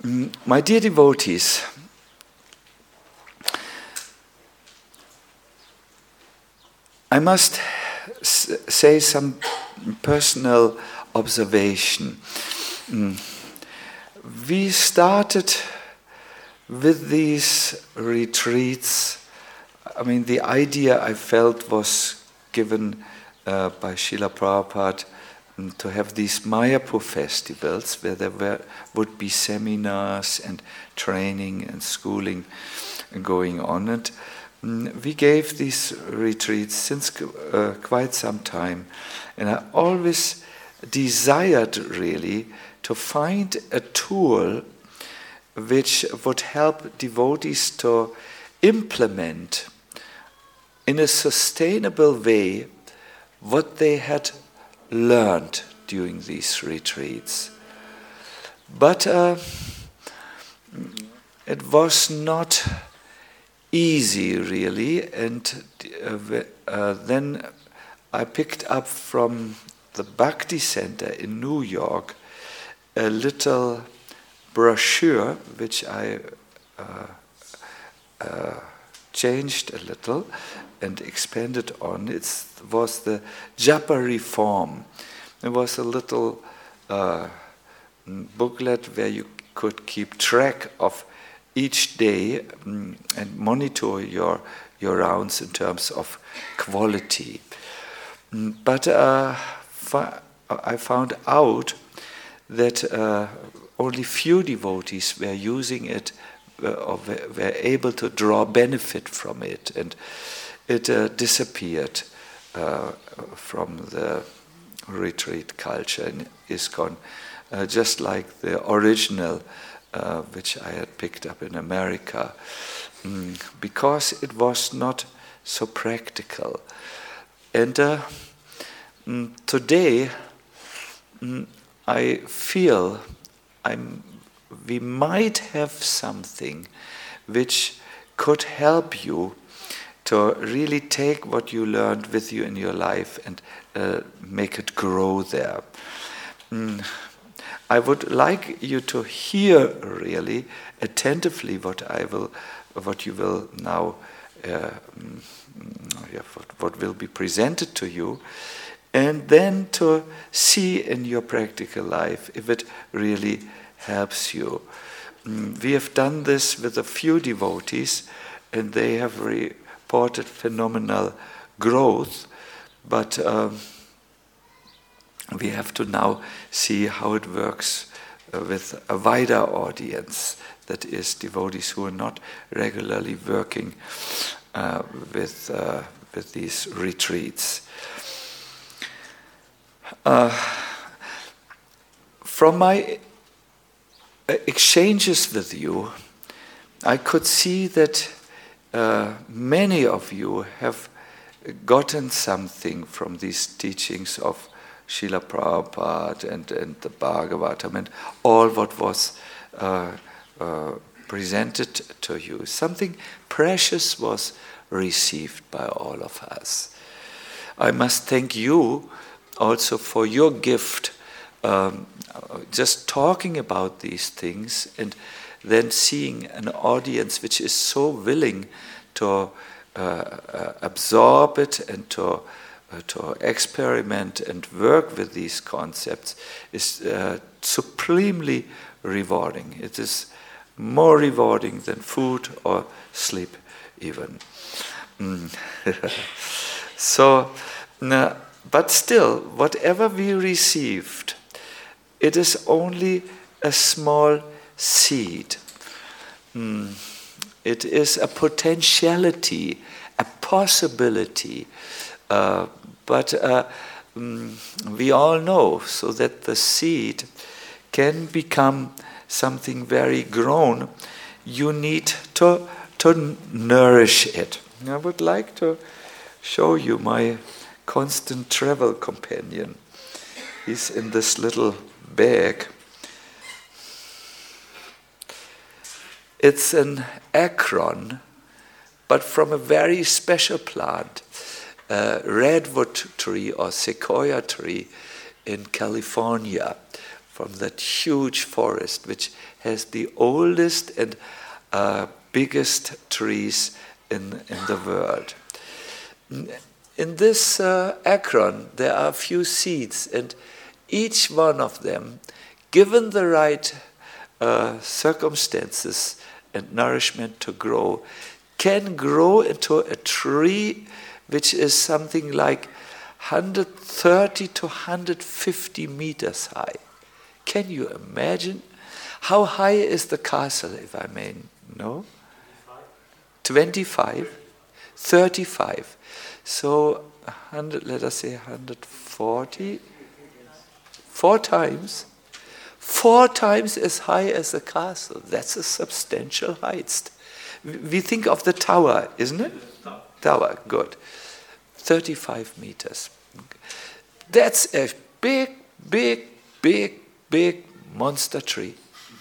My dear devotees, I must say some personal observation. We started with these retreats. I mean, the idea I felt was given by Srila Prabhupada to have these Mayapur festivals where there would be seminars and training and schooling going on. And we gave these retreats since quite some time. And I always desired really to find a tool which would help devotees to implement in a sustainable way what they had learned during these retreats. But it was not easy really, and then I picked up from the Bhakti Center in New York a little brochure which I changed a little and expanded on. It was the Japa Reform. It was a little booklet where you could keep track of each day and monitor your rounds in terms of quality. But I found out that only few devotees were using it or were able to draw benefit from it, and it disappeared from the retreat culture in ISKCON, just like the original which I had picked up in America, because it was not so practical. And today I feel we might have something which could help you to really take what you learned with you in your life and make it grow there. I would like you to hear really attentively what you will now, what will be presented to you, and then to see in your practical life if it really helps you. We have done this with a few devotees, and they have reported phenomenal growth, but we have to now see how it works with a wider audience, that is, devotees who are not regularly working with these retreats. From my exchanges with you, I could see that many of you have gotten something from these teachings of Srila Prabhupada and the Bhagavatam and all what was presented to you. Something precious was received by all of us. I must thank you also for your gift, just talking about these things and then seeing an audience which is so willing to absorb it and to experiment and work with these concepts is supremely rewarding. It is more rewarding than food or sleep even. So, but still, whatever we received, it is only a small seed. It is a potentiality, a possibility. But we all know, so that the seed can become something very grown, you need to nourish it. I would like to show you my constant travel companion. He's in this little bag. It's an akron, but from a very special plant, redwood tree or sequoia tree in California, from that huge forest, which has the oldest and biggest trees in the world. In this akron, there are a few seeds, and each one of them, given the right circumstances and nourishment to grow, can grow into a tree which is something like 130 to 150 meters high. Can you imagine? How high is the castle, if I may know? 25? 35. So 100, let us say 140. 4 times. 4 times as high as the castle. That's a substantial height. We think of the tower, isn't it? Tower, good. 35 meters. That's a big, big, big, big monster tree.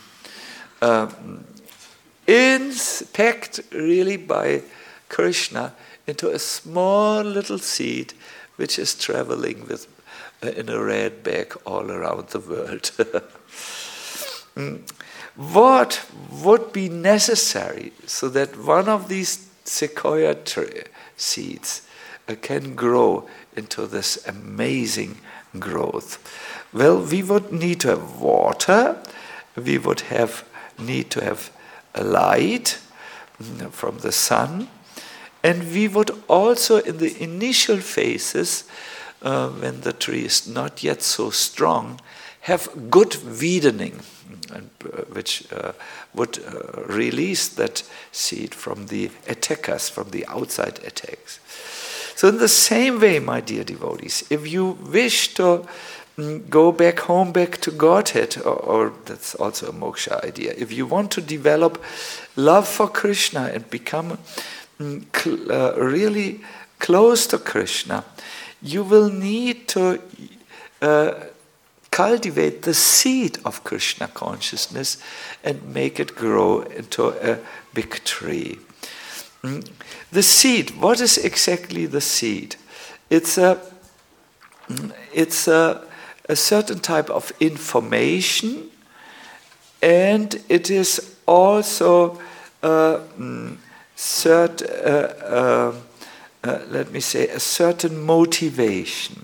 Packed really by Krishna into a small little seed which is traveling in a red bag all around the world. What would be necessary so that one of these sequoia seeds can grow into this amazing growth? Well, we would need to have water, we would need to have a light from the sun, and we would also, in the initial phases, when the tree is not yet so strong, have good weakening, which would release that seed from the attackers, from the outside attacks. So in the same way, my dear devotees, if you wish to go back home, back to Godhead, or that's also a moksha idea, if you want to develop love for Krishna and become really close to Krishna, you will need to cultivate the seed of Krishna consciousness and make it grow into a big tree. The seed, what is exactly the seed? It's a certain type of information, and it is also a certain motivation.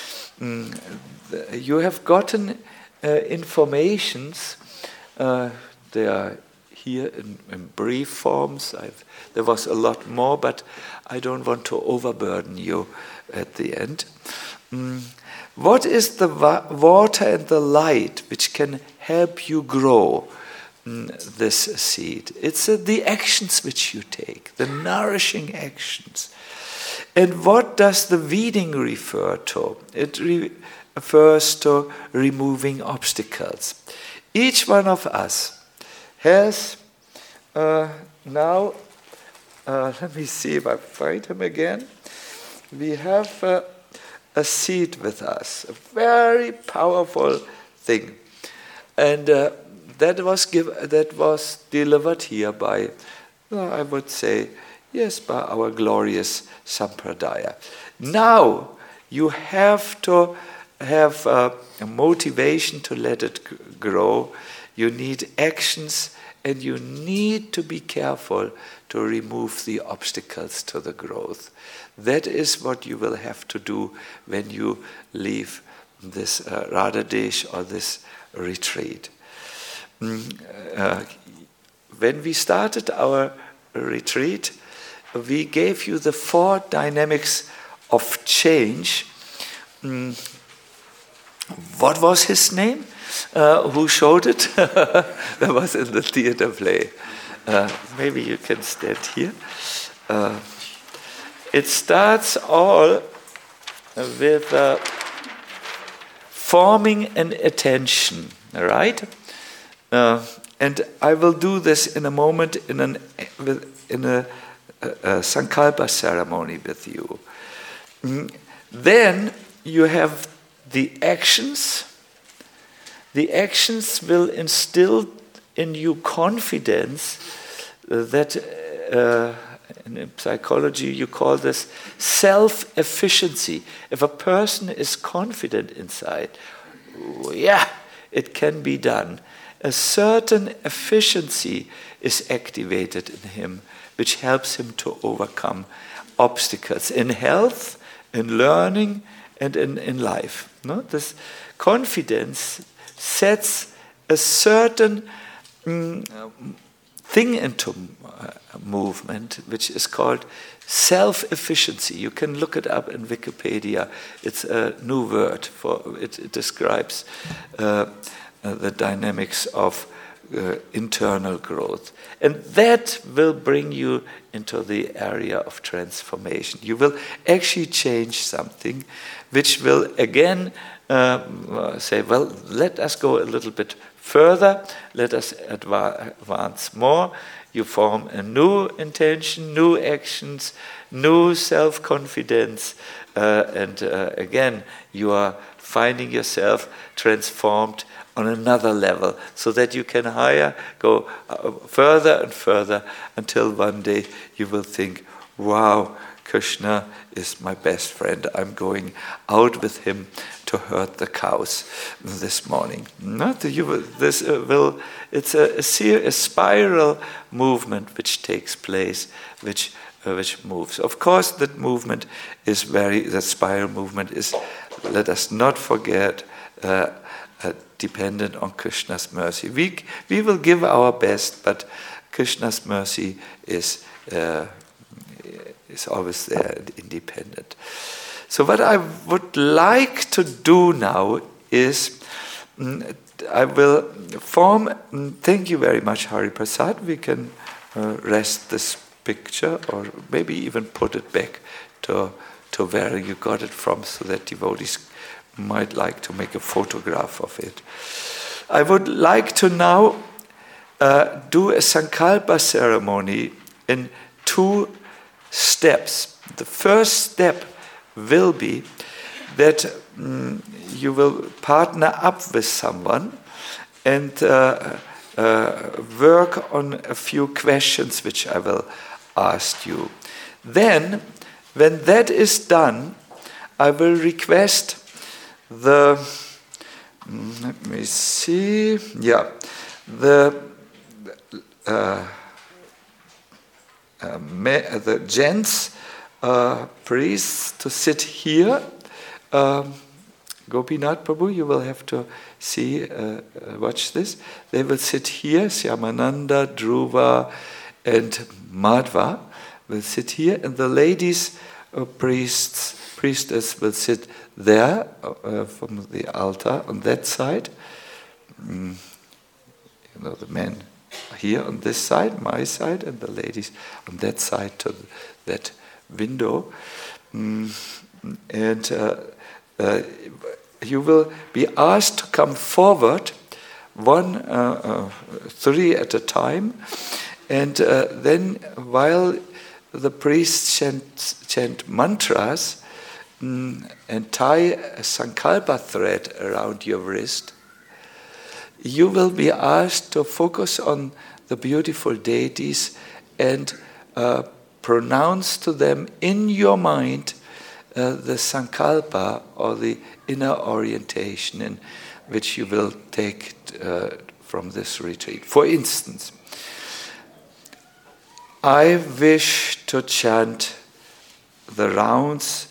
You have gotten informations, they are here in brief forms. There was a lot more, but I don't want to overburden you at the end. What is the water and the light which can help you grow this seed? It's the actions which you take, the nourishing actions. And what does the weeding refer to? It refers to removing obstacles. Each one of us has now, let me see if I find him again. We have a seed with us, a very powerful thing. And that was delivered here by, I would say, yes, by our glorious Sampradaya. Now you have to have a motivation to let it grow. You need actions, and you need to be careful to remove the obstacles to the growth. That is what you will have to do when you leave this Radhadesh or this retreat. When we started our retreat, we gave you the 4 dynamics of change. What was his name? Who showed it? That was in the theater play. Maybe you can stand here. It starts all with forming an attention, all right? And I will do this in a moment in a Sankalpa ceremony with you. Then you have the actions. The actions will instill in you confidence that in psychology you call this self-efficiency. If a person is confident inside, yeah, it can be done. A certain efficiency is activated in him, which helps him to overcome obstacles in health, in learning, and in life. No? This confidence sets a certain thing into movement, which is called self-efficiency. You can look it up in Wikipedia. It's a new word for it. It describes the dynamics of internal growth. And that will bring you into the area of transformation. You will actually change something which will again say, well, let us go a little bit further, let us advance more. You form a new intention, new actions, new self-confidence, and again, you are finding yourself transformed on another level, so that you can go further and further until one day you will think, wow, Krishna is my best friend. I'm going out with him to herd the cows this morning. It's a spiral movement which takes place, which moves. Of course, that movement is that spiral movement is, let us not forget, dependent on Krishna's mercy. We will give our best, but Krishna's mercy is always there and independent. So what I would like to do now is I will form. Thank you very much, Hari Prasad. We can rest this picture, or maybe even put it back to where you got it from, so that devotees might like to make a photograph of it. I would like to now do a Sankalpa ceremony in 2 steps. The first step will be that you will partner up with someone and work on a few questions which I will ask you. Then, when that is done, I will request the gents priests to sit here. Gopinath Prabhu, you will have to watch this. They will sit here. Syamananda, Dhruva, and Madhva will sit here, and the ladies priestess will sit there from the altar on that side. The men here on this side, my side, and the ladies on that side to that window. And you will be asked to come forward, 3 at a time, and then while the priests chant mantras and tie a sankalpa thread around your wrist, you will be asked to focus on the beautiful deities and pronounce to them in your mind the sankalpa, or the inner orientation in which you will take from this retreat. For instance, I wish to chant the rounds,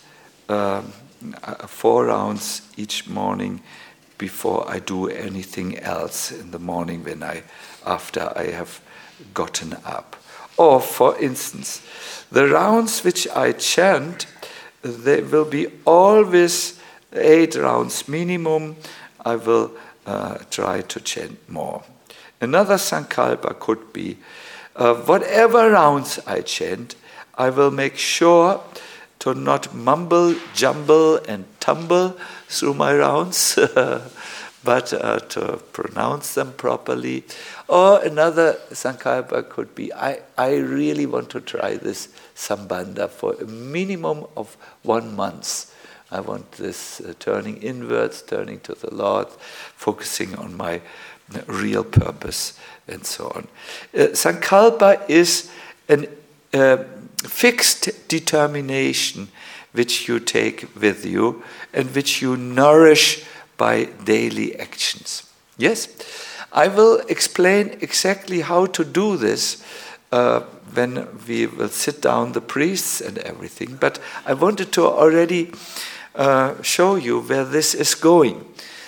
4 rounds each morning before I do anything else in the morning after I have gotten up. Or, for instance, the rounds which I chant, they will be always 8 rounds minimum. I will try to chant more. Another sankalpa could be, whatever rounds I chant, I will make sure to not mumble, jumble, and tumble through my rounds, but to pronounce them properly. Or another sankalpa could be, I really want to try this sambandha for a minimum of 1 month. I want this turning inwards, turning to the Lord, focusing on my real purpose, and so on. Sankalpa is a fixed determination which you take with you and which you nourish by daily actions. Yes, I will explain exactly how to do this when we will sit down, the priests and everything. But I wanted to already show you where this is going.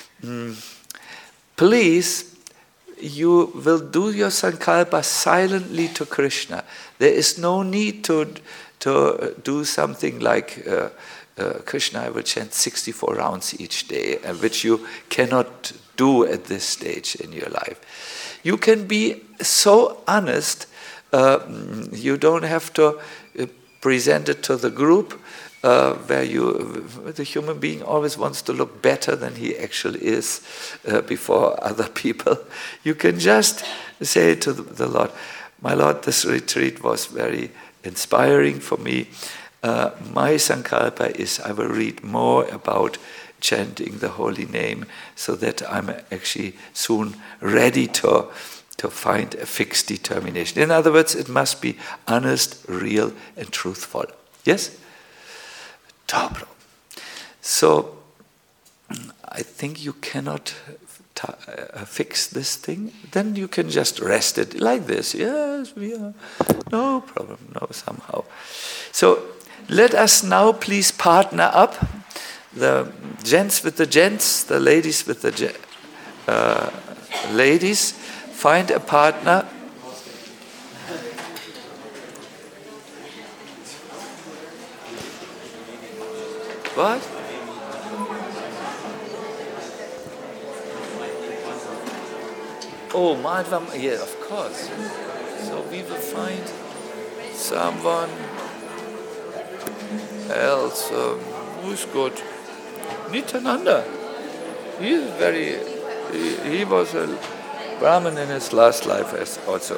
Please, you will do your sankalpa silently to Krishna. There is no need to do something like Krishna, I will chant 64 rounds each day, which you cannot do at this stage in your life. You can be so honest, you don't have to present it to the group, where the human being always wants to look better than he actually is before other people. You can just say to the Lord, my Lord, this retreat was very inspiring for me. My sankalpa is I will read more about chanting the holy name so that I'm actually soon ready to find a fixed determination. In other words, it must be honest, real, and truthful. Yes? Dobro. So, I think you cannot fix this thing. Then you can just rest it like this. Yes, we are. No problem. No, somehow. So, let us now please partner up. The gents with the gents, the ladies with the ladies. Find a partner. What? Oh, Madhvam, yeah, of course. So we will find someone else who's good. Nityananda. He is he was a Brahmin in his last life as also.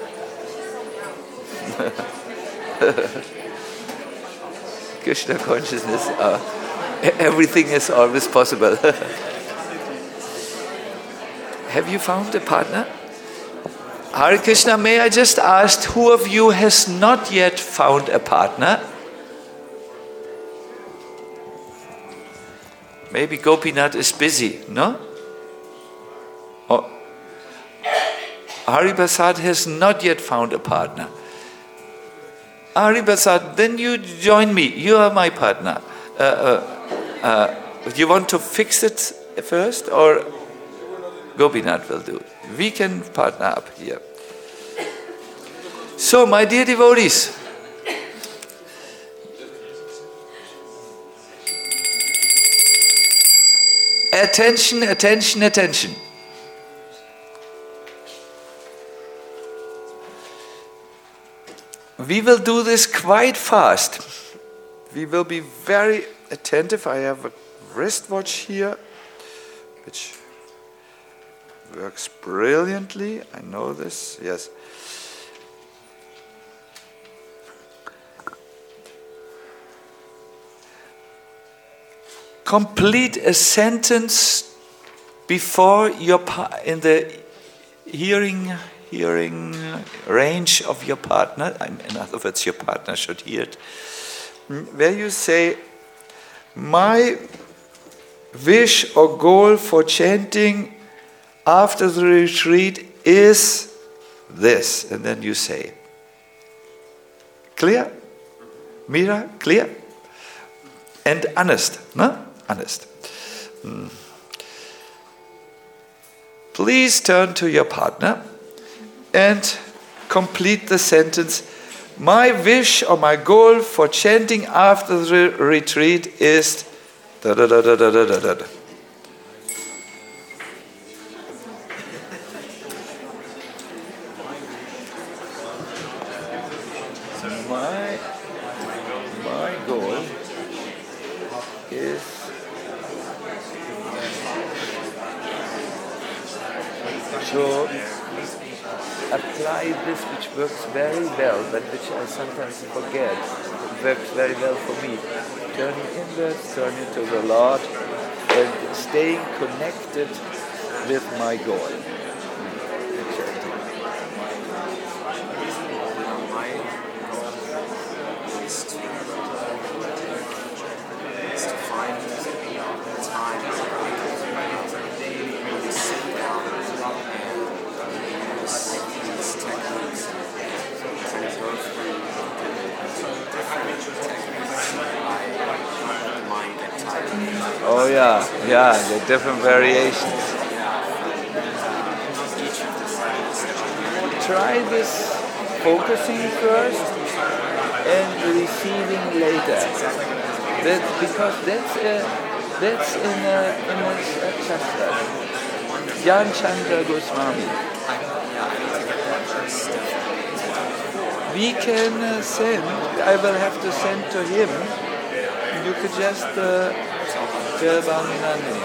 Krishna consciousness, everything is always possible. Have you found a partner? Hare Krishna, may I just ask, who of you has not yet found a partner? Maybe Gopinath is busy, no? Oh. Hariprasad has not yet found a partner. Hariprasad, then you join me. You are my partner. You want to fix it first, or Gopinath will do it? We can partner up here. So, my dear devotees, attention, attention, attention. We will do this quite fast. We will be very attentive. I have a wristwatch here, which works brilliantly. I know this, yes. Complete a sentence before in the hearing range of your partner. In other words, your partner should hear it. Where you say, my wish or goal for chanting after the retreat is this. And then you say, clear? Mira, clear? And honest, no? Honest. Please turn to your partner and complete the sentence. My wish or my goal for chanting after the retreat is da da da da da da da da. My goal is to apply this, which works very well, but which I sometimes forget. It works very well for me. Turning inwards, turning to the Lord, and staying connected with my goal. yeah, the different variations. Try this focusing first and receiving later. Because that's in a shastra. Gyan Chandra Goswami. We can send. I will have to send to him. You could just tell Bhaminani.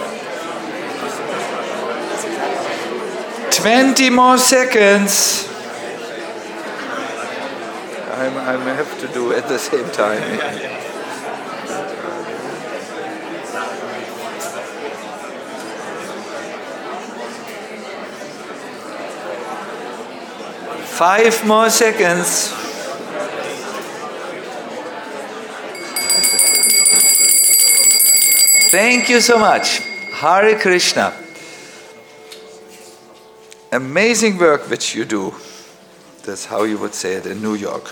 20 more seconds. I have to do at the same time. 5 more seconds. Thank you so much. Hare Krishna. Amazing work which you do. That's how you would say it in New York.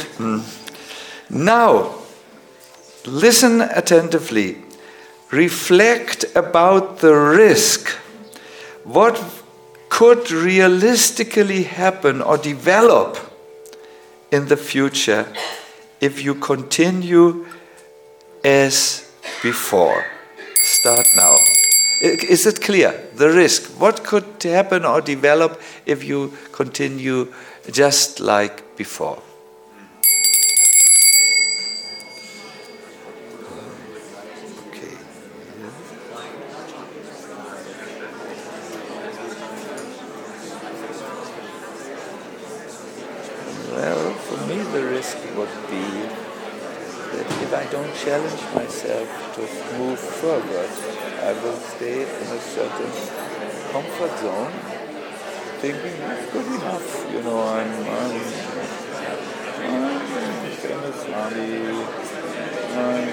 Now, listen attentively. Reflect about the risk. What could realistically happen or develop in the future if you continue as before? Start now. Is it clear? The risk. What could happen or develop if you continue just like before? Okay. Well, for me the risk would be that if I don't challenge myself to move forward, I will stay in a certain comfort zone, thinking it's good enough. You know, I'm famous Swami, I'm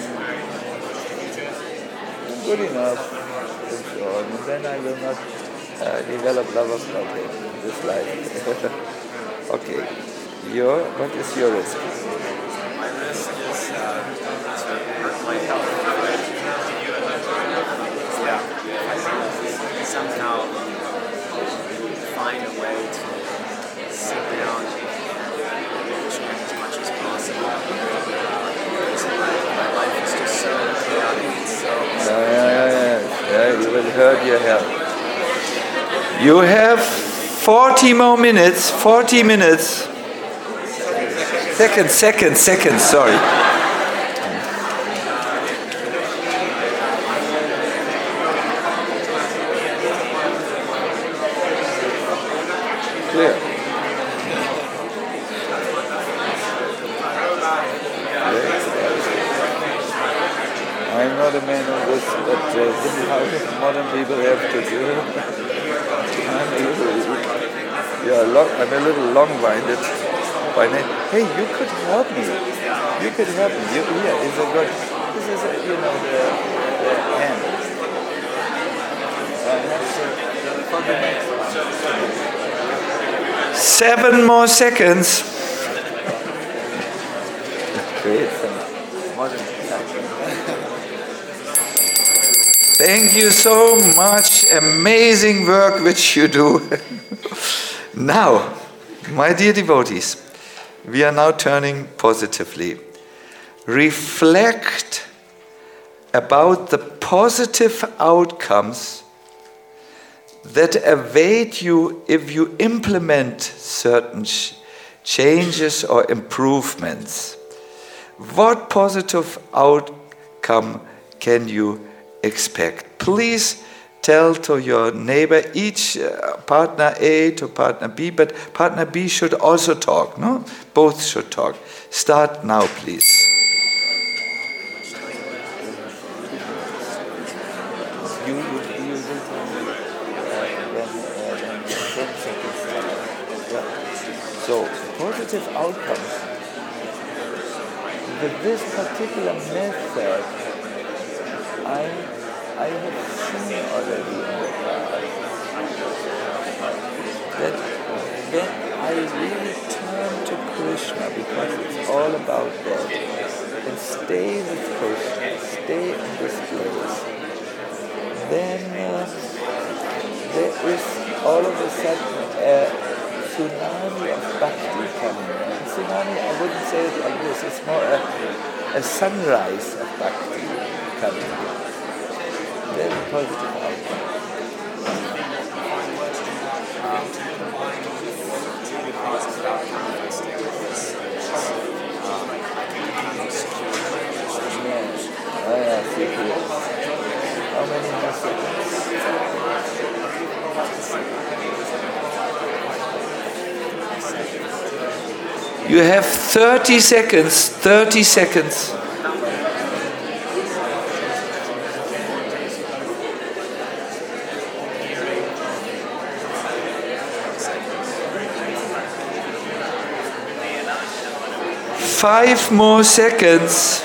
good enough, and so on. And then I will not develop love of God in this life. Okay, what is your risk? My risk is to hurt my health. Somehow find a way to sit down and drink as much as possible. My life is just so chaotic. Yeah, you will hurt your health. You have 40 more minutes. 40 minutes. Seconds, sorry. Clear. I'm not a man of this, but this is how modern people have to do. I'm a little long-winded by name. Hey, you could help me. You could help me. Here is a good. This is the hand. For the next one. 7 more seconds. Great. Thank you so much. Amazing work which you do. Now, my dear devotees, we are now turning positively. Reflect about the positive outcomes that await you if you implement certain changes or improvements. What positive outcome can you expect? Please tell to your neighbor, each partner A to partner B, but partner B should also talk, no? Both should talk. Start now, please. So, positive outcomes. With this particular method, I have seen already in the past that when I really turn to Krishna, because it's all about that, and stay with Krishna, stay in this place, then there is all of a sudden a tsunami of bhakti coming. Tsunami, I wouldn't say it like this, it's more a sunrise of bhakti coming. Very positive outcome. How many more seconds? You have 30 seconds. 30 seconds. Five more seconds.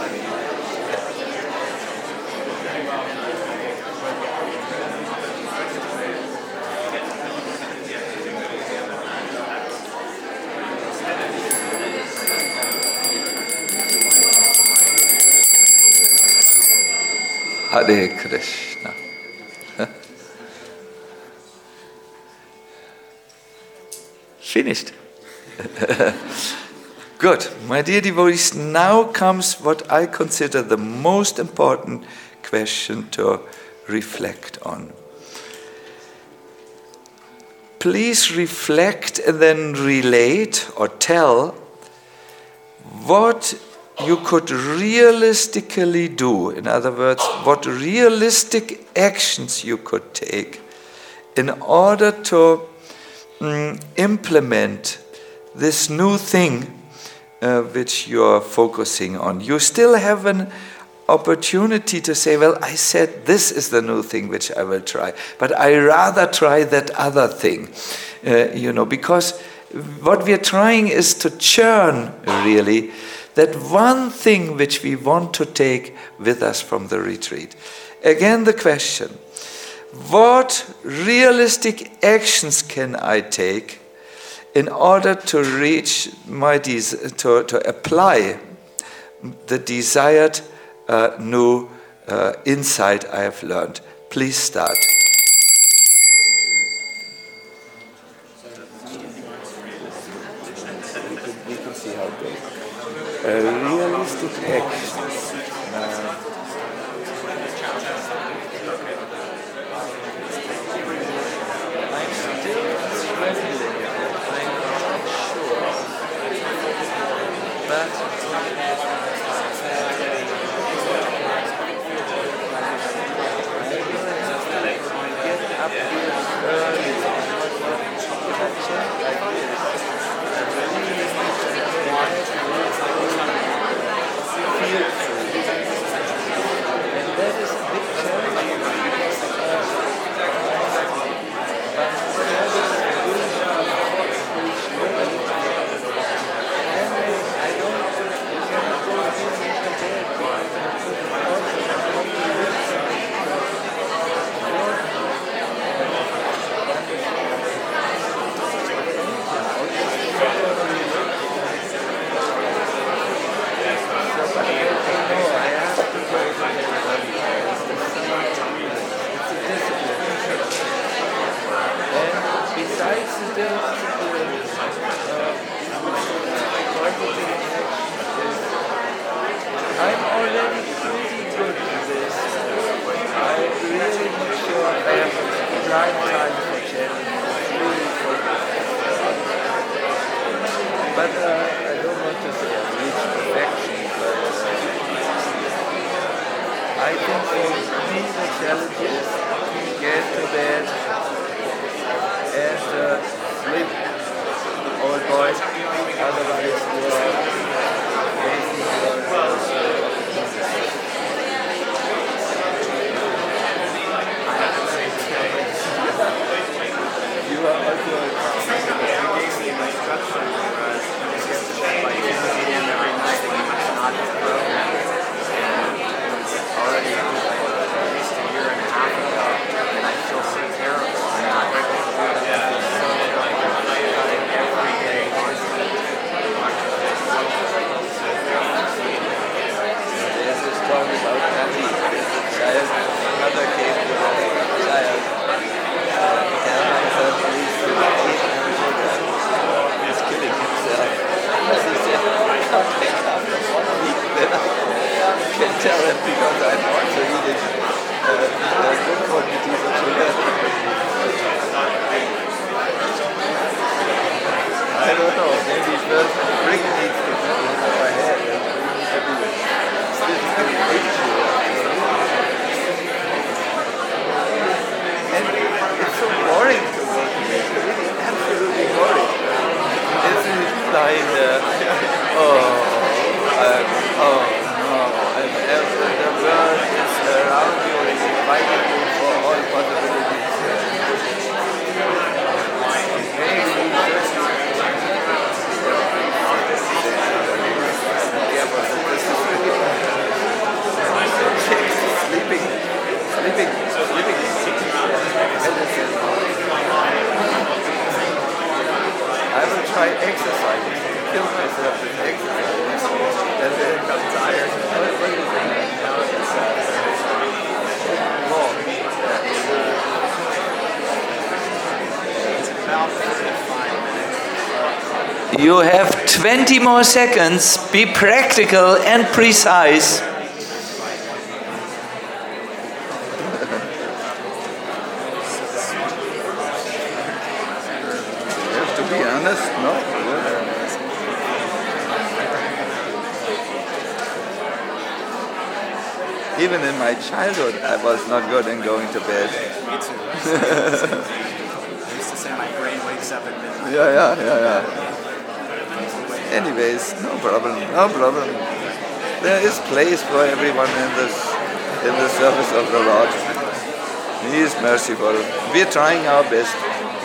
Hare Krishna. Finished. Good. My dear devotees, now comes what I consider the most important question to reflect on. Please reflect and then relate or tell what you could realistically do. In other words, what realistic actions you could take in order to implement this new thing which you're focusing on. You still have an opportunity to say, well, I said this is the new thing which I will try, but I rather try that other thing, because what we are trying is to churn, really, that one thing which we want to take with us from the retreat. Again, the question, what realistic actions can I take in order to reach my to apply the desired new insight I have learned? Please start. We can see how it goes. Realistic actions. I'm still struggling. I'm not sure. But get up here early. And that is a big challenge. I'm already pretty good at this. I'm really not sure I have right time for chanting. But I don't want to say I've reached perfection, but I think for me the challenge is get to bed and sleep, old boys, otherwise you are wasting your you are also my structure was like 10 p.m. every night and not the program. And it was already at least a year and a half ago, and I feel so terrible. I'm not able to do that. So, like, cutting every day. lying there. Oh no, and the world is around you and inviting you for all possibilities. Sleeping. I will try exercising. Kill myself with exercise. And then I'm tired. What do you think? It's about 45 minutes. You have 20 more seconds. Be practical and precise. To be honest, no. Even in my childhood, I was not good in going to bed. Me too. I used to say my brain wakes up at midnight. Yeah. Anyways, no problem. There is place for everyone in the service of the Lord. He is merciful. We're trying our best.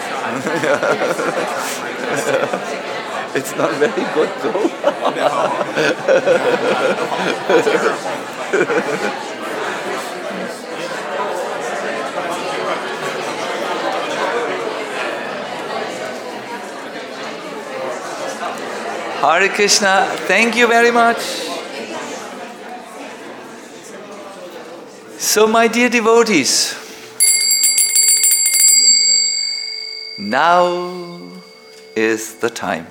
It's not very good though. Hare Krishna, thank you very much. So my dear devotees, now is the time.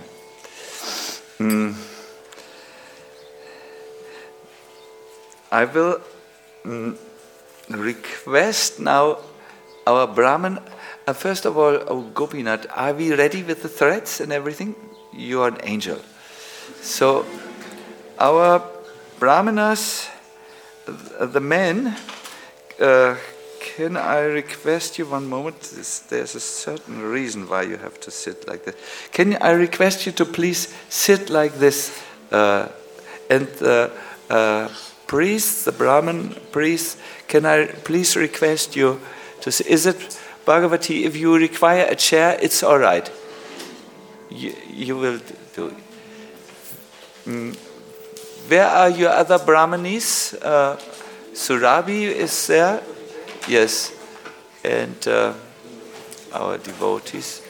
I will request now our Brahman. First of all, Gopinath, are we ready with the threads and everything? You are an angel. So, our Brahmanas, the men, can I request you one moment? There's a certain reason why you have to sit like this. Can I request you to please sit like this? And the priests, the Brahman priests, can I please request you to sit? Is it, Bhagavati, if you require a chair, it's all right. You will do it. Where are your other Brahmanis? Surabhi is there? Yes. And our devotees.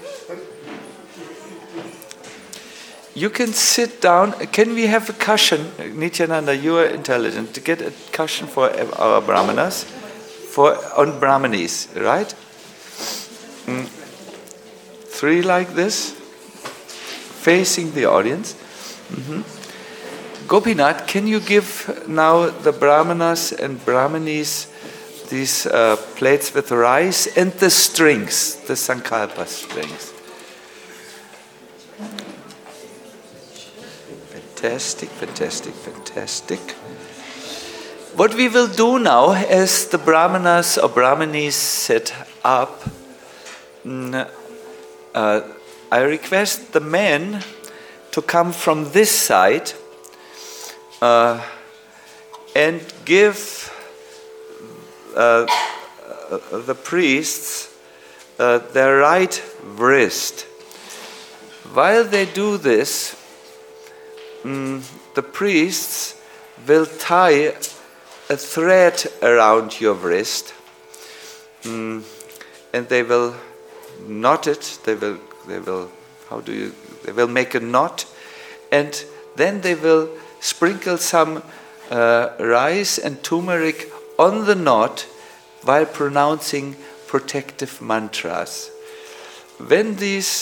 You can sit down. Can we have a cushion? Nityananda, you are intelligent. To get a cushion for our Brahmanas, on Brahmanis, right? 3 like this, facing the audience. Gopinath, can you give now the Brahmanas and Brahmanis these plates with rice and the strings, the Sankalpa strings? Fantastic. What we will do now, as the Brahmanas or Brahmanis set up, I request the men to come from this side and give the priests their right wrist. While they do this, the priests will tie a thread around your wrist, and they will knot it. They will make a knot, and then they will sprinkle some rice and turmeric on the knot while pronouncing protective mantras. When these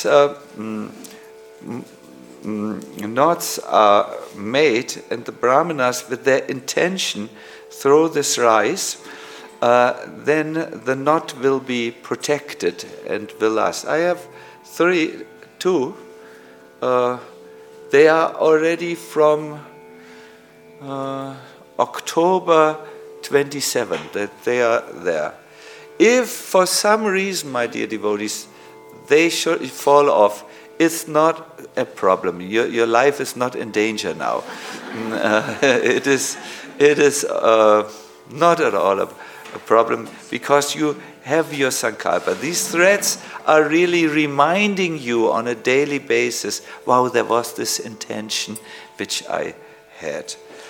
knots are made and the Brahmanas with their intention throw this rice, then the knot will be protected and will last. I have 2. They are already from October 27, that they are there. If for some reason, my dear devotees, they should fall off, is not a problem. Your life is not in danger now. It is not at all a problem, because you have your sankalpa. These threads are really reminding you on a daily basis, wow, there was this intention which I had.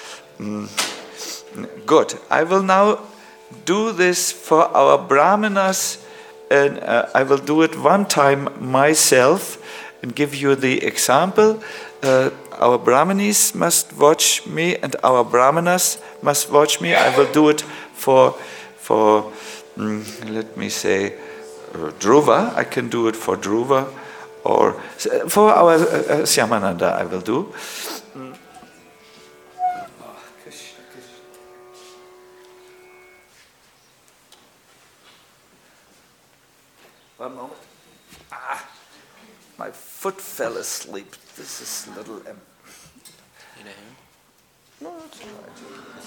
Good. I will now do this for our brahmanas, and I will do it one time myself and give you the example. Our brahmanis must watch me, and our brahmanas must watch me. I will do it for let me say, Dhruva. I can do it for Dhruva, or for our Shyamananda I will do. One moment. My foot fell asleep. This is a little... Need a hand? No, it's all right.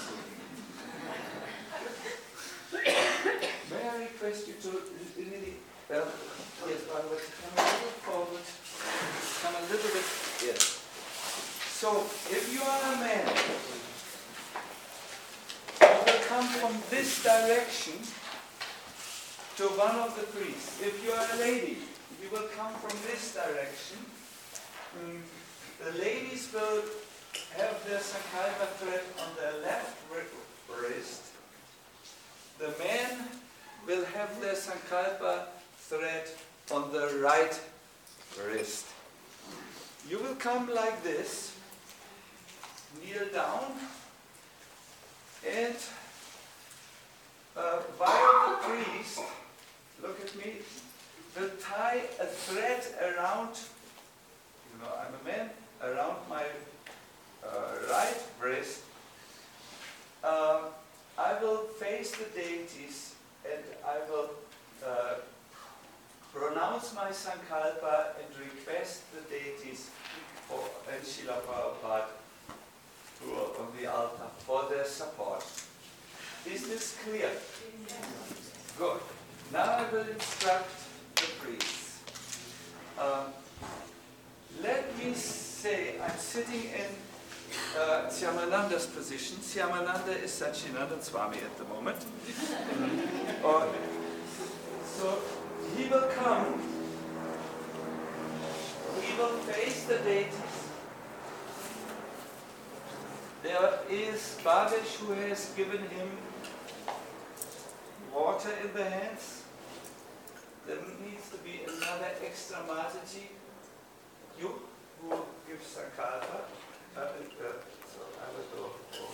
May I request you to really... Well, yes, I will come a little forward. Come a little bit... Yes. So, if you are a man, you will come from this direction to one of the priests. If you are a lady, you will come from this direction. The ladies will have their sankalpa thread on their left wrist. The men will have their sankalpa thread on the right wrist. You will come like this, kneel down, and while the priest, look at me, will tie a thread around, I'm a man, around my right wrist. I will face the deities, and I will pronounce my sankalpa and request the deities and Srila Prabhupada who are on the altar for their support. Is this clear? Good. Now I will instruct the priests. Let me say I'm sitting in Shyamananda's position. Shyamananda is Satchidananda Swami at the moment. So he will come, he will face the deities. There is Bhavesh who has given him water in the hands. There needs to be another extra Mataji, you who gives sankalpa. So I will go.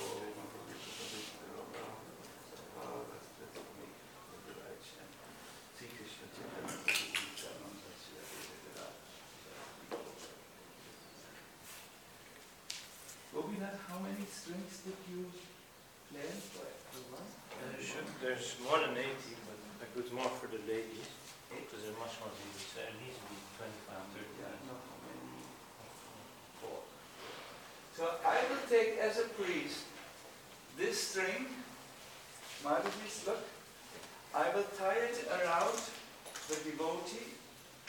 Gopinath, how many strings did you plan for everyone? There's more than 80, but I put more for the ladies, because they're much more easy. So at least be 25, 30. Yeah, no, how many? 4. So I will take as a priest this string, Madhuri's, look. I will tie it around the devotee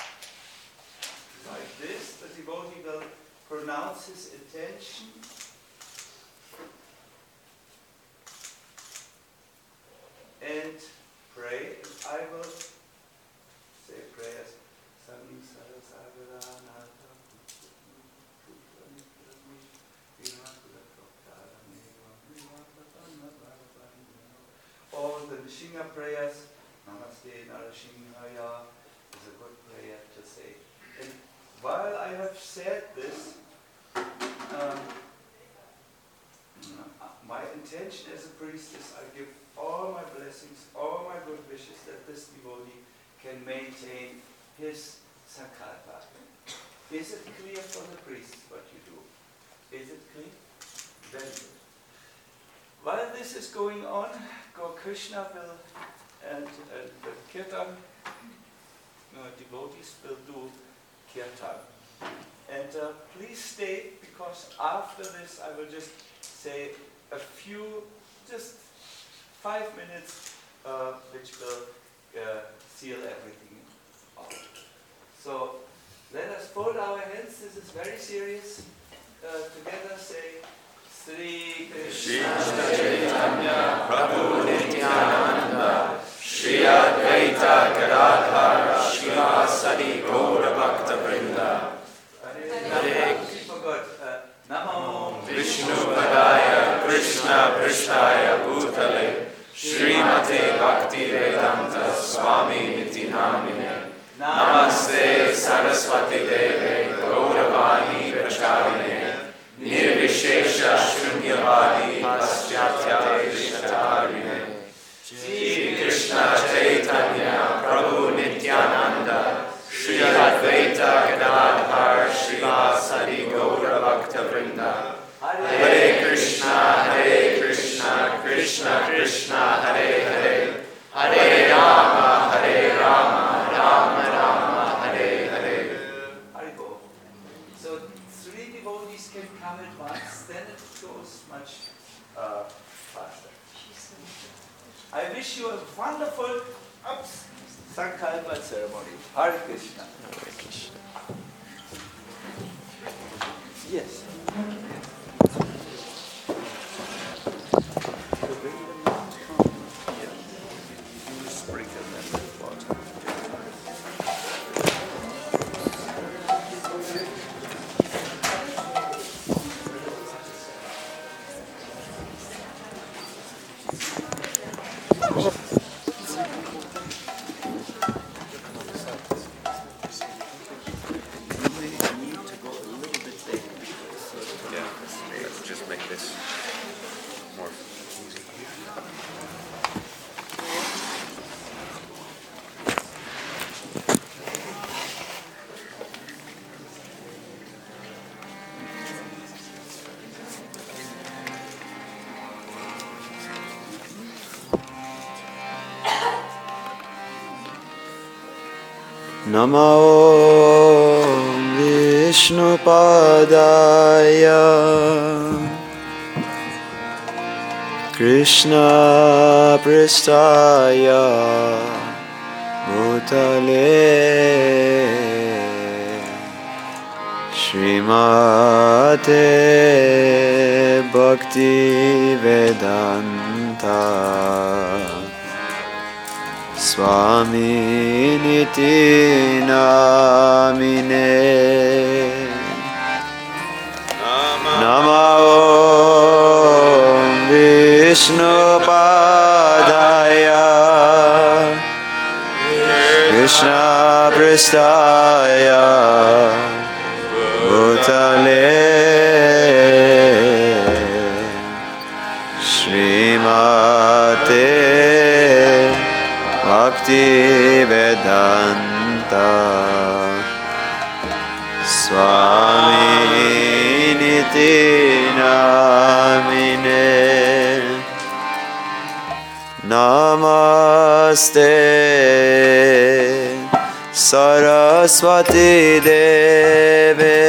like this. The devotee will pronounce his intention. And pray. I will say prayers. All the Nishinga prayers, Namaste Narashinhaya, is a good prayer to say. And while I have said this, my intention as a priest is I give all my blessings, all my good wishes that this devotee can maintain his sankalpa. Is it clear for the priests what you do? Is it clear? Very good. While this is going on, Gaur Krishna will, and the kirtan devotees will do kirtan. And please stay, because after this I will just say a few, just 5 minutes, which will seal everything off. So Let us fold our hands. This is very serious. Together say, Sri Krishna Chaitanya Prabhu Nityananda Shri Advaita Gadadhara Srivasadi Gaura Bhakta Vrinda. Hare Namo Vishnu Padaya Krishna Prishtaya Bhutale Srimate Bhakti Vedanta Swami Niti Namine Namaste Saraswati Deve Gauravani Pracharine Nirvishesha Shunyavadi Paschatya Vishatarine Shri Krishna Chaitanya Prabhu Nityananda Shri Advaita Gadadhar Srivasadi Gaura Bhakta Vrinda Hare Krishna Krishna Krishna Hare Hare Hare Rama Rama Rama Hare Hare. Haribo. So 3 devotees can come at once, then it goes much faster. I wish you a wonderful Sankalpa ceremony. Hare Krishna. Hare Krishna. Yes. Sprinkle them with water. Just make this more easy. Namo Vishnu Padaya Krishna Pristaya Bhutale Srimate Bhakti Vedanta Swami Niti Namine Namo Vishnu Padaya Krishna Pristaya Bhutale Srimate Bhakti Vedanta Swami Niti Namine Namaste Saraswati Deve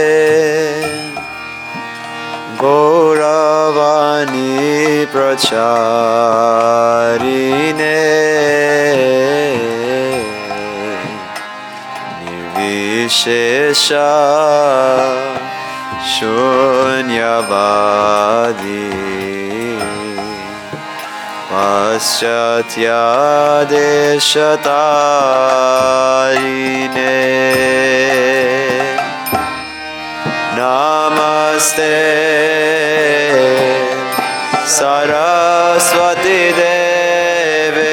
Gauravani Pracharine Nirvishesha Shunyavadi Paschatya Deshatarine Namaste Saraswati Deve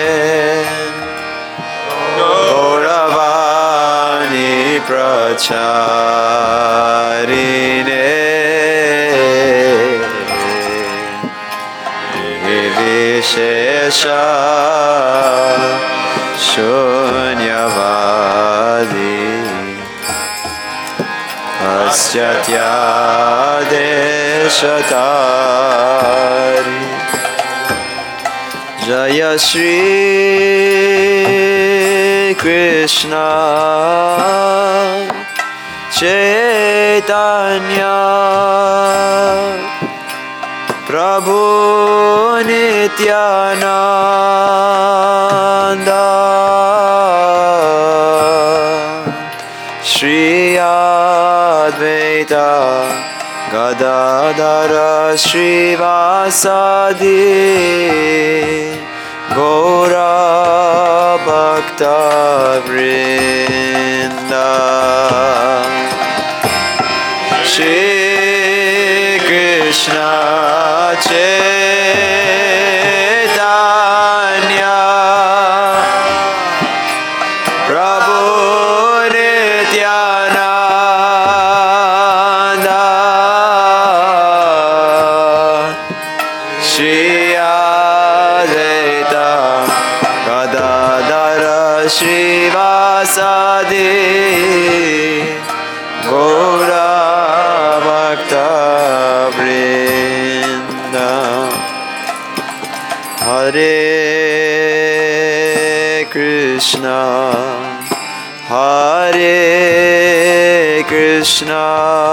Gauravani Pracharine Nirvishesha Shunyavadi Paschatya Deshatari Jaya Shri Krishna Chaitanya Prabhu Nityananda Shri Gadadhara Srivasadi Gaura Bhakta Vrinda Shri Krishna Chaitanya Prabhu Nityananda Shri Advaita Gadadhara Srivasadi Gaura Bhakta Vrinda Hare Krishna Hare Krishna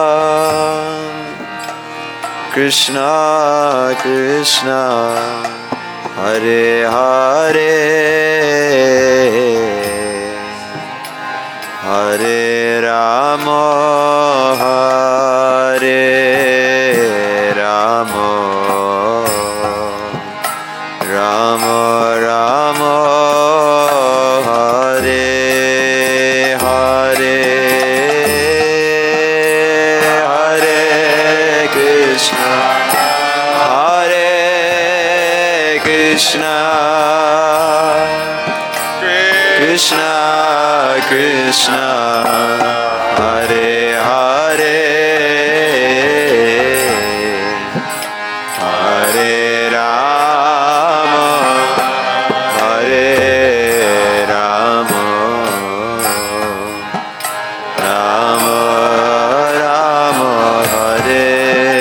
Krishna Krishna Hare Hare Hare Rama Hare Rama Rama Rama Hare Hare Hare Krishna Hare Krishna Krishna Krishna Hare Hare Hare Rama Hare Rama Rama Rama Hare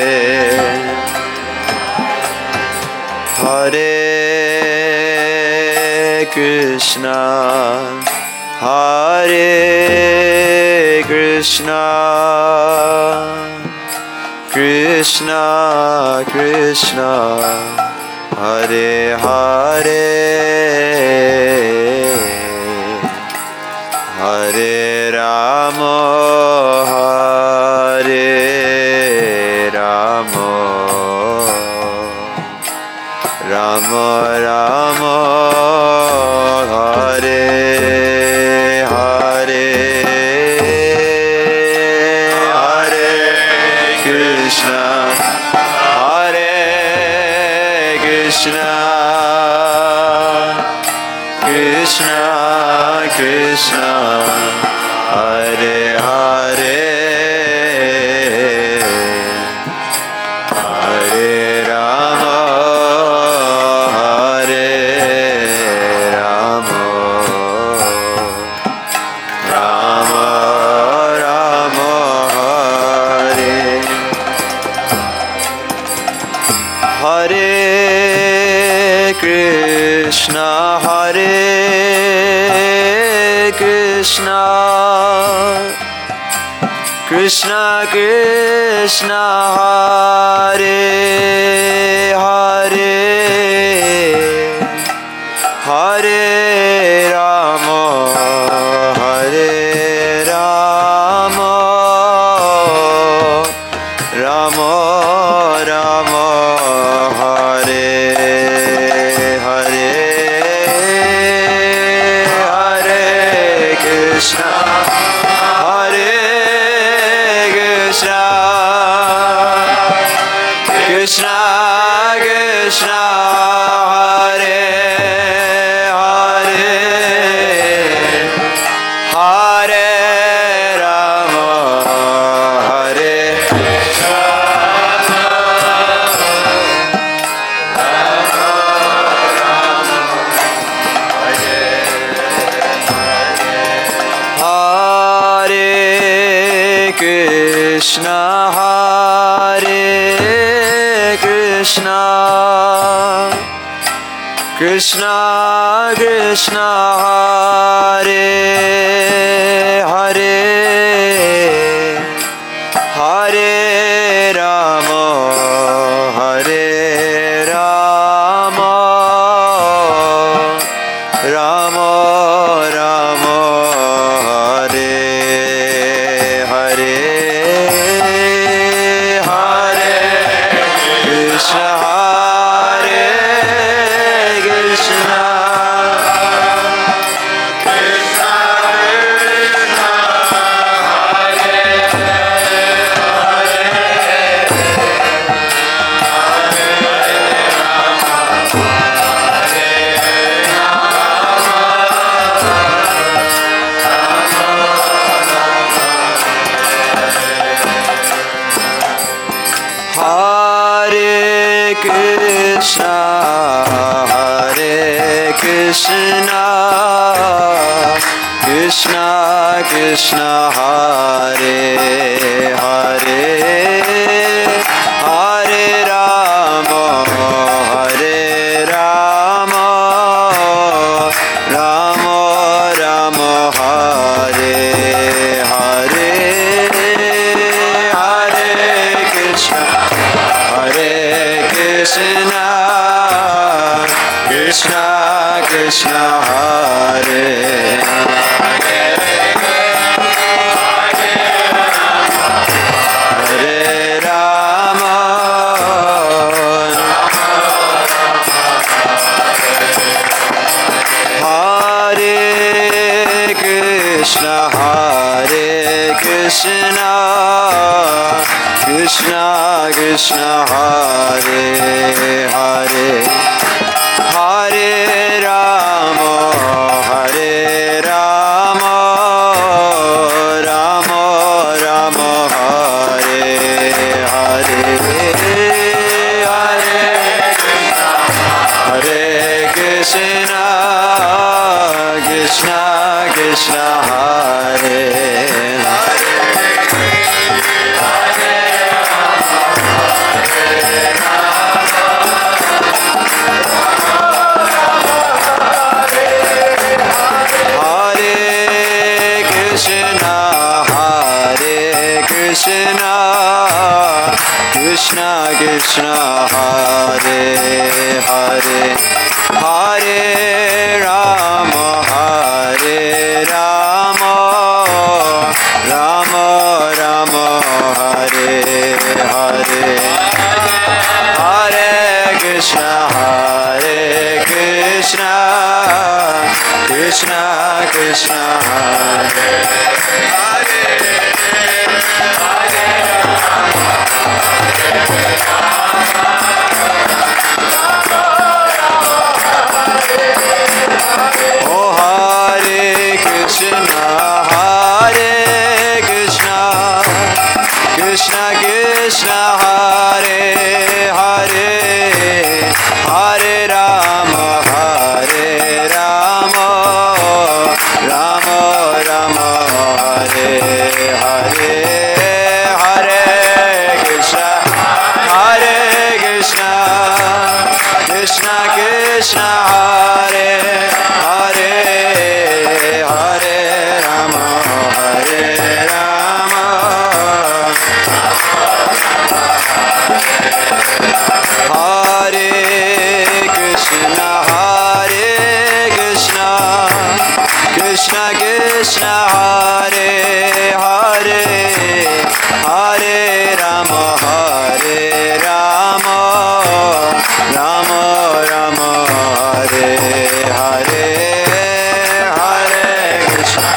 Hare Krishna Hare Krishna Krishna Krishna Hare Hare Hare Rama Hare Rama Rama Rama Hare Hare Hare Krishna Hare Krishna Krishna Krishna Hare Hare Hare Rama Hare Rama Rama Rama Hare Hare Krishna Hare Krishna Krishna Krishna Hare Hare Hare Rama Hare Rama Rama Rama Hare Hare Hare Krishna Hare Krishna Krishna Krishna Hare Hare Hare Rama Hare Hare Krishna Hare Krishna Krishna Krishna Hare Hare Hare Rama Hare Rama Rama Rama Hare Hare Hare Krishna, Hare Krishna, Krishna Krishna, Hare Hare, Hare Rama, Hare Rama, Rama Rama, Hare Hare, Hare Krishna, Hare Krishna, Krishna Krishna, Hare Krishna, Krishna Krishna, Hare Hare, Hare Rama, Hare Rama, Rama Rama, Hare Hare, Hare Krishna, Krishna Krishna, Hare Krishna Krishna, Hare Hare, Hare Rama, Hare Rama, Rama Rama, Hare Hare, Hare Krishna, Krishna Krishna, Hare Krishna Krishna, Hare Hare, Hare Rama, Hare Rama, Rama Rama, Hare Hare, Hare Krishna, Krishna Krishna, Hare Hare, Hare Rama, Hare Rama, Hare Krishna, Krishna Krishna, Hare Hare, Hare Rama, Hare Rama, Rama Rama, Hare Hare, Hare Krishna,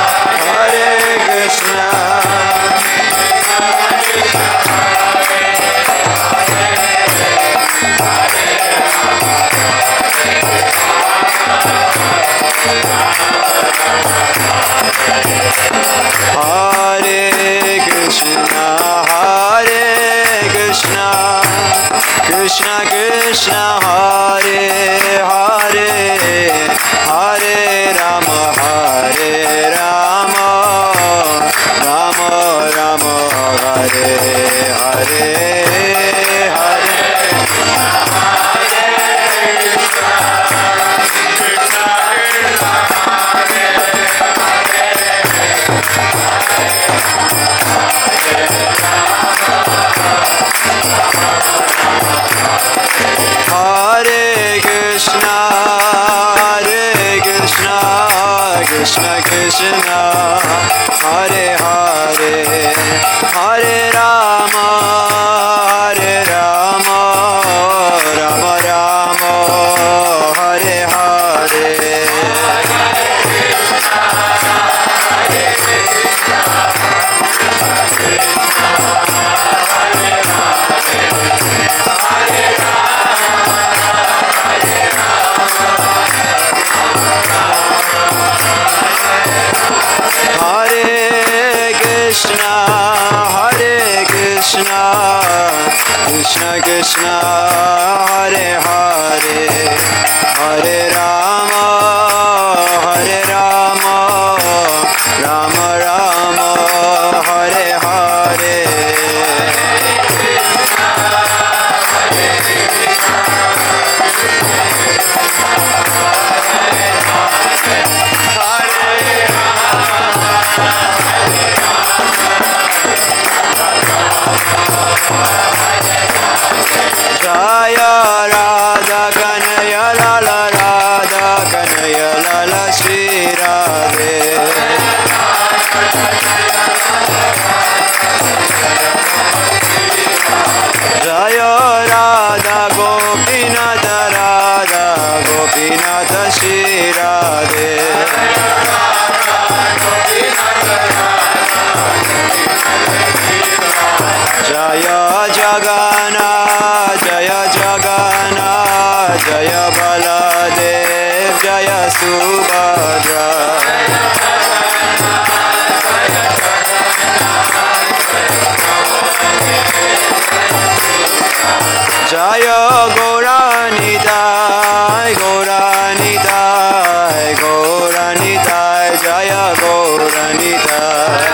Krishna Krishna, Hare Hare, Hare Rama, Hare Rama, Rama Rama, Hare Hare, Hare Krishna Krishna, Hare Hare, Hare Rama, Hare Krishna Krishna Hare Hare Hare Rama Rama Rama Hare Hare Jaya Radha Kanaya Lala Radha Kanaya Lala Shri Radhe Jaya Radha Gopinatha Radha Gopinatha Shri Radhe Jaya Jagannath Jaya Jagannath Jaya Baladev Jaya Subhadra Jaya Gauranidai Gauranidai Gauranidai Jaya Gauranidai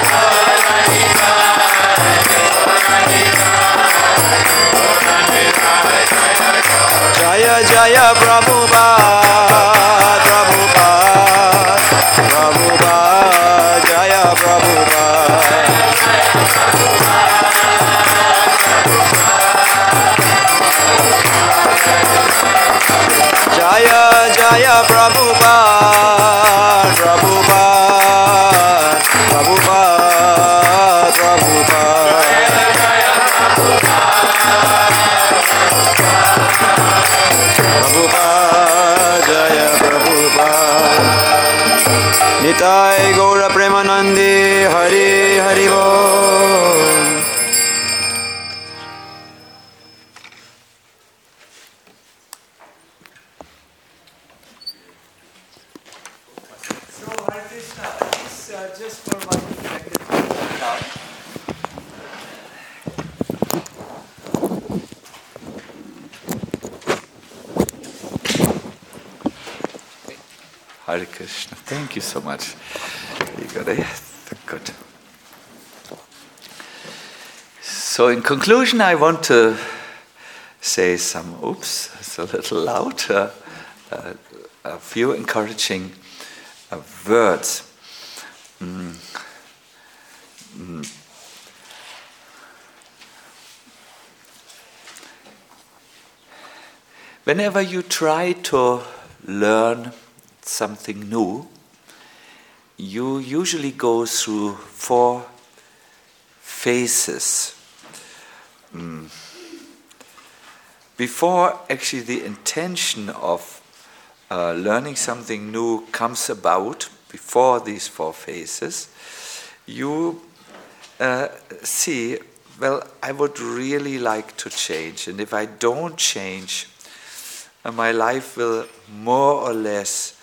Jaya Jaya Prabhupada Prabhupada Prabhupada Jaya Prabhupada Jaya Jaya Prabhupada Prabhupada Prabhupada Prabhupada Prabhupada Jaya Prabhupada Nitai Gaura Premanandi Hari Hari Bol So, Hare Krishna, this just for my reflective now. Hare Krishna, thank you so much. You got it. Good. So, in conclusion, I want to say some, oops, it's a little loud, a few encouraging words. Whenever you try to learn something new, you usually go through 4 phases. Before actually the intention of learning something new comes about, before these 4 phases, you see, well, I would really like to change, and if I don't change, my life will more or less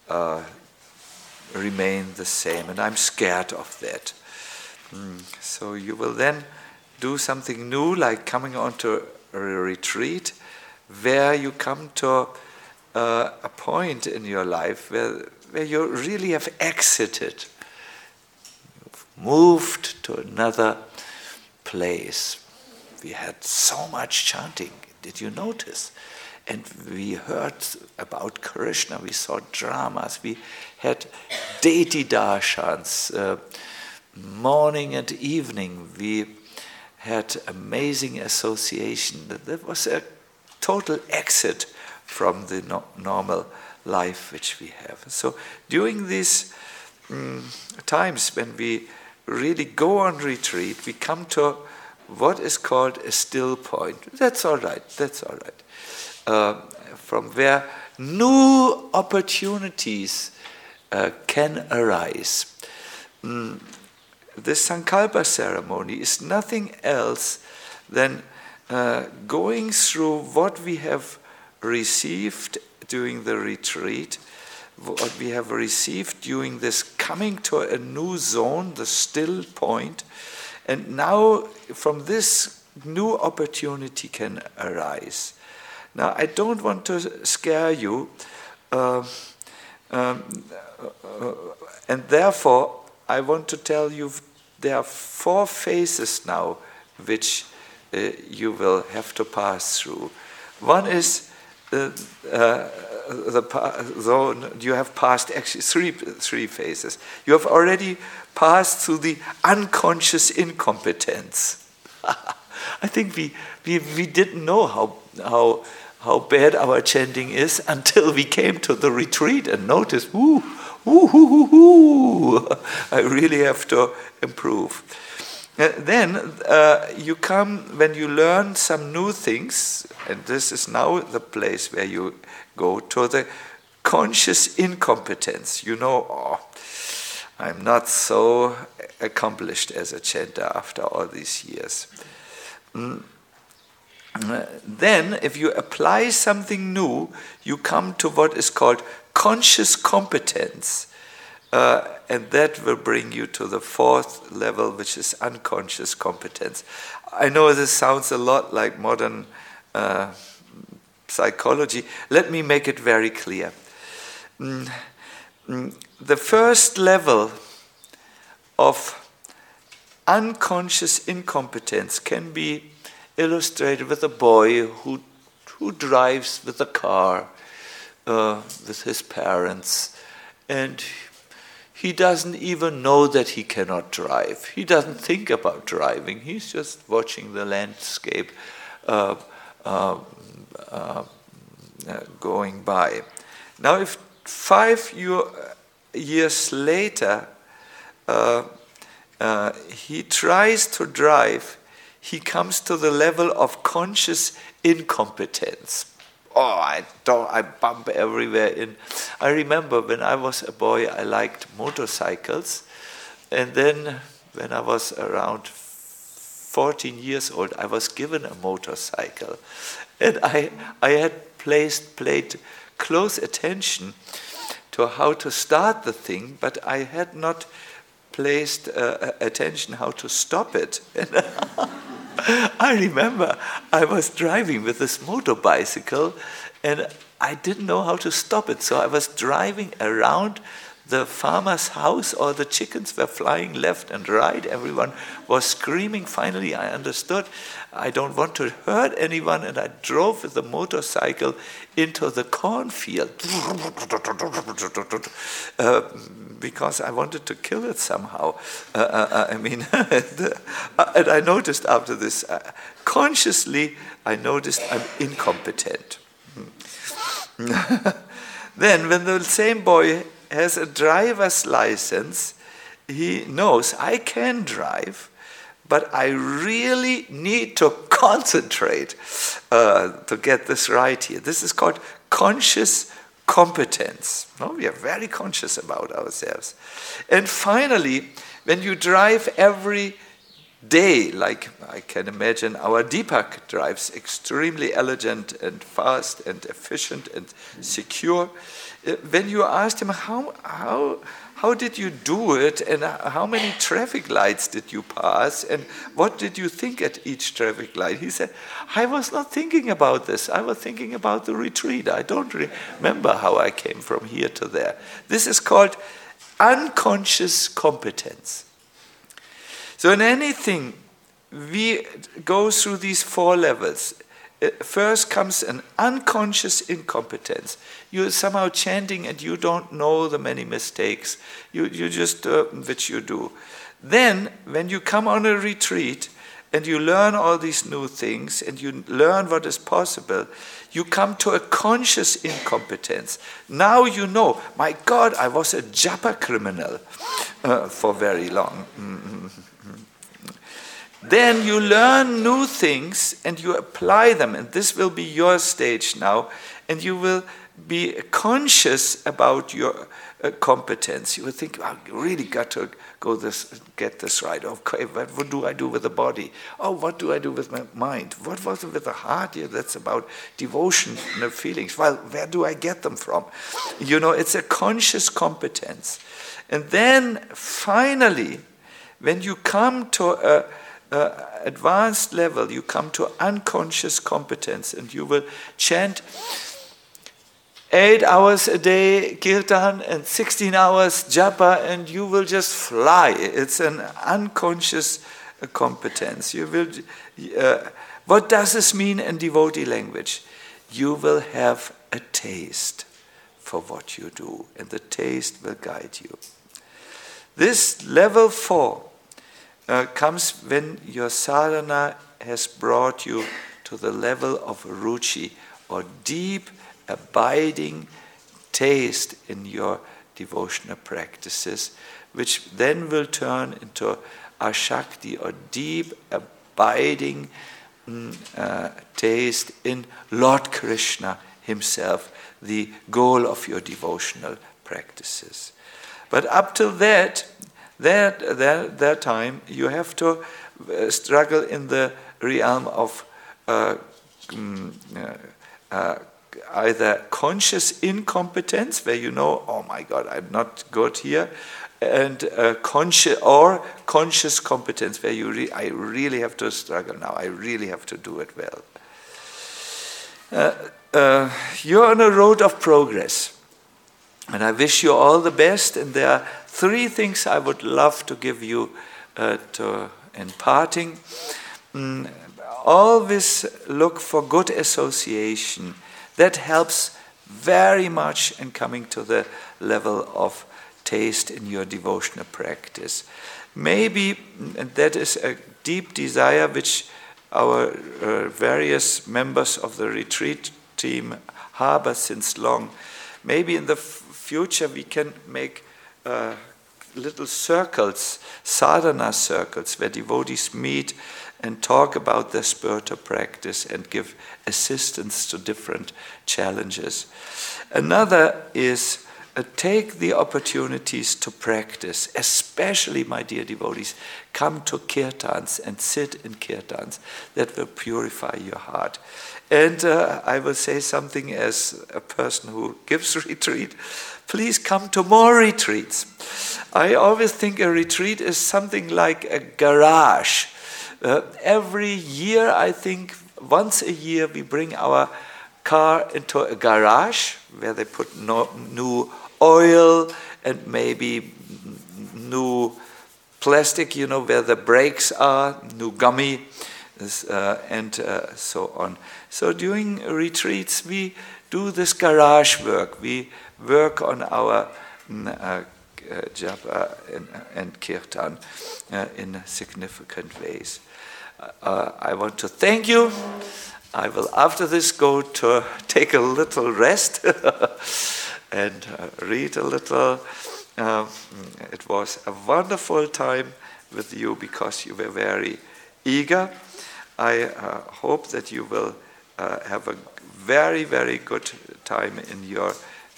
remain the same, and I'm scared of that. So you will then do something new, like coming onto a retreat, where you come to a point in your life where you really have exited. You've moved to another place. We had so much chanting. Did you notice? And we heard about Krishna, we saw dramas, we had deity darshans, morning and evening, we had amazing association. That was a total exit from the normal life which we have. So during these times when we really go on retreat, we come to what is called a still point. That's all right, that's all right. From where new opportunities can arise. This Sankalpa ceremony is nothing else than going through what we have received during the retreat, what we have received during this coming to a new zone, the still point, and now from this new opportunity can arise. Now, I don't want to scare you, and therefore I want to tell you there are 4 phases now which you will have to pass through. One is so you have passed actually three phases. You have already passed through the unconscious incompetence. I think we didn't know how bad our chanting is until we came to the retreat and noticed, I really have to improve. Then you come, when you learn some new things, and this is now the place where you go to the conscious incompetence. You know, I'm not so accomplished as a chanter after all these years. Then, if you apply something new, you come to what is called conscious competence. And that will bring you to the 4th level, which is unconscious competence. I know this sounds a lot like modern psychology. Let me make it very clear. The first level of unconscious incompetence can be illustrated with a boy who drives with a car with his parents, and he doesn't even know that he cannot drive. He doesn't think about driving. He's just watching the landscape going by. Now, if 5 years later he tries to drive, he comes to the level of conscious incompetence. I bump everywhere. I remember when I was a boy, I liked motorcycles. And then when I was around 14 years old, I was given a motorcycle. And I had played close attention to how to start the thing, but I had not placed attention how to stop it. I remember I was driving with this motorbicycle and I didn't know how to stop it. So I was driving around the farmer's house. All the chickens were flying left and right. Everyone was screaming. Finally, I understood I don't want to hurt anyone, and I drove with the motorcycle into the cornfield because I wanted to kill it somehow. And I noticed after this, consciously, I noticed I'm incompetent. Then, when the same boy has a driver's license, he knows I can drive, but I really need to concentrate to get this right here. This is called conscious competence. No, we are very conscious about ourselves. And finally, when you drive every day, like I can imagine our Deepak drives, extremely elegant and fast and efficient and secure. When you asked him how did you do it, and how many traffic lights did you pass, and what did you think at each traffic light? He said, I was not thinking about this. I was thinking about the retreat. I don't remember how I came from here to there. This is called unconscious competence. So in anything, we go through these 4 levels. First comes an unconscious incompetence. You're somehow chanting and you don't know the many mistakes you just which you do. Then, when you come on a retreat and you learn all these new things and you learn what is possible, you come to a conscious incompetence. Now you know, my God, I was a japa criminal for very long. Then you learn new things and you apply them, and this will be your stage now, and you will be conscious about your competence. You will think, oh, you really got to get this right. Okay, what do I do with the body? Oh, what do I do with my mind? What was it with the heart here? That's about devotion and the feelings. Well, where do I get them from? You know, it's a conscious competence. And then finally, when you come to advanced level, you come to unconscious competence, and you will chant 8 hours a day kirtan and 16 hours japa, and you will just fly. It's an unconscious competence. You will. What does this mean in devotee language? You will have a taste for what you do, and the taste will guide you. This level 4 comes when your sadhana has brought you to the level of ruchi, or deep, abiding taste in your devotional practices, which then will turn into ashakti, or deep, abiding taste in Lord Krishna himself, the goal of your devotional practices. But up till that time, you have to struggle in the realm of either conscious incompetence, where you know, oh my God, I'm not good here, and conscious competence, where I really have to struggle now. I really have to do it well. You're on a road of progress, and I wish you all the best. And there are 3 things I would love to give you in parting. Always look for good association. That helps very much in coming to the level of taste in your devotional practice. Maybe, and that is a deep desire which our various members of the retreat team harbor since long. Maybe in the future we can make little circles, sadhana circles, where devotees meet and talk about their spiritual practice and give assistance to different challenges. Another is take the opportunities to practice, especially, my dear devotees, come to kirtans and sit in kirtans. That will purify your heart. And I will say something as a person who gives retreat. Please come to more retreats. I always think a retreat is something like a garage. Every year, I think, once a year, we bring our car into a garage where they put new oil and maybe new plastic, where the brakes are, new gummy, and so on. So during retreats, we do this garage work. We work on our japa and kirtan in significant ways. I want to thank you. I will, after this, go to take a little rest and read a little. It was a wonderful time with you because you were very eager. I hope that you will have a very, very good time in your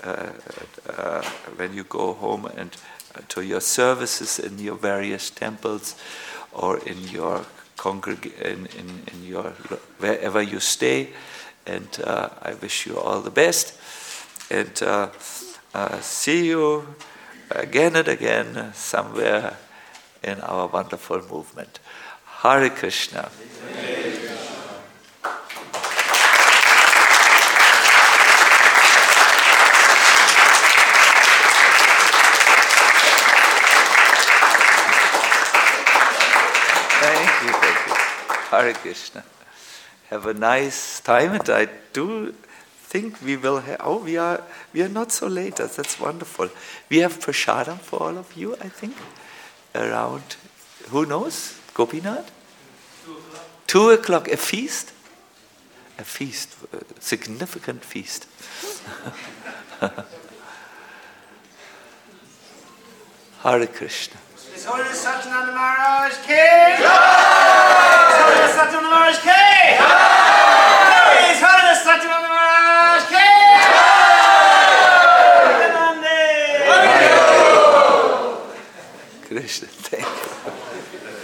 when you go home and to your services in your various temples or in your in your wherever you stay, and I wish you all the best, and see you again and again somewhere in our wonderful movement. Hare Krishna. Thank you. Hare Krishna. Have a nice time, and I do think we will have. Oh, we are not so late. That's wonderful. We have prasadam for all of you, I think, around. Who knows? Gopinath? 2 o'clock. A feast. A feast, significant feast. Hare Krishna. His Holiness Satyananda Maharaj Ki